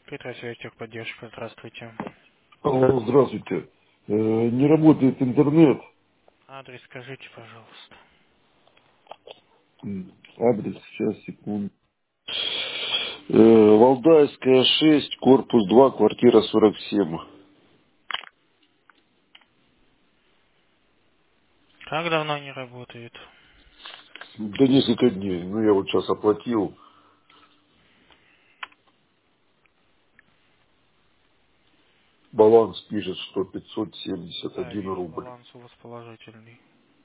Петросвязь техподдержка, здравствуйте. Алло, здравствуйте. Не работает интернет. Адрес скажите, пожалуйста. Адрес, сейчас, секунду. Валдайская, 6, корпус 2, квартира 47. Как давно не работает? Да несколько дней. Ну, я вот сейчас оплатил. Баланс пишет, что Да, 571 вижу, рубль. баланс у вас положительный.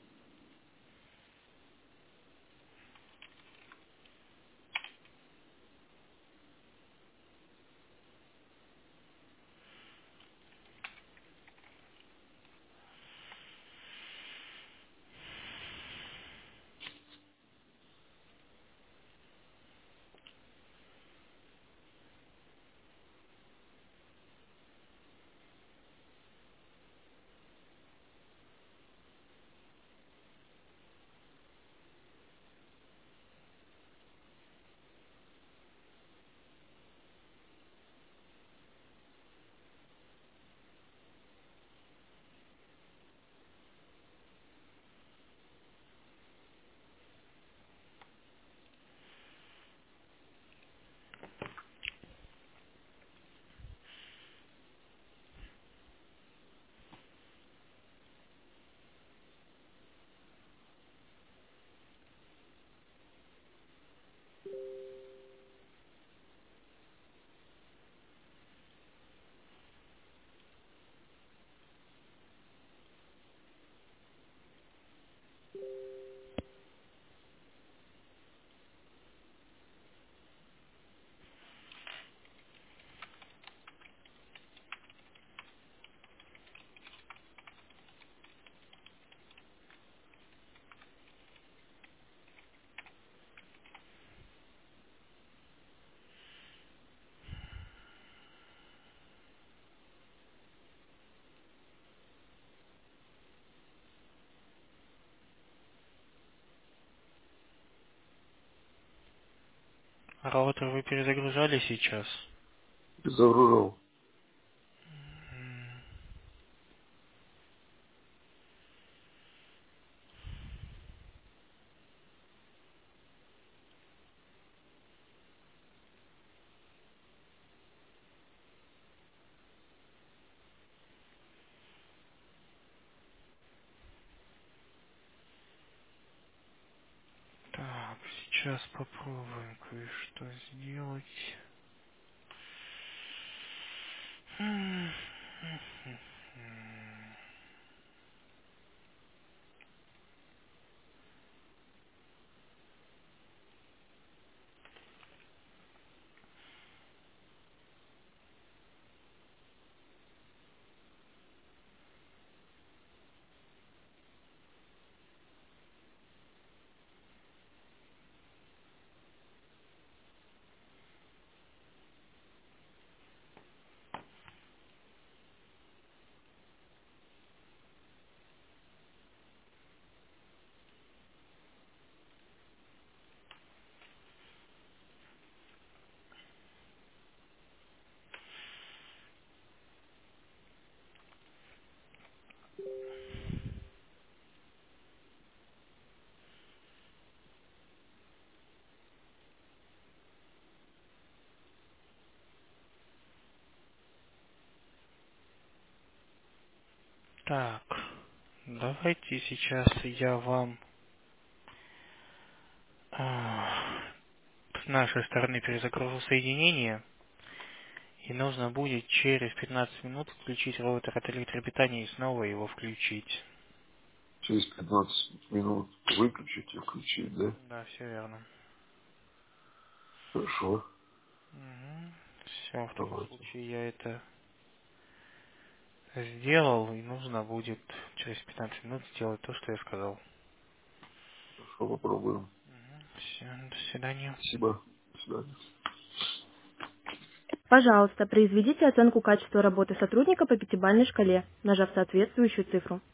Роутер вы перезагружали сейчас? Загружал. Так, сейчас попробуем кое-что сделать. М, Так, давайте сейчас я вам с нашей стороны перезагружу соединение. И нужно будет через 15 минут включить роутер от электропитания и снова его включить. Через 15 минут выключить и включить, да? Да, все верно. Хорошо. Все, в таком Давайте. случае я это сделал, и нужно будет через 15 минут сделать то, что я сказал. Хорошо, попробуем. Все, до свидания. Спасибо. До свидания. Пожалуйста, произведите оценку качества работы сотрудника по пятибалльной шкале, нажав соответствующую цифру.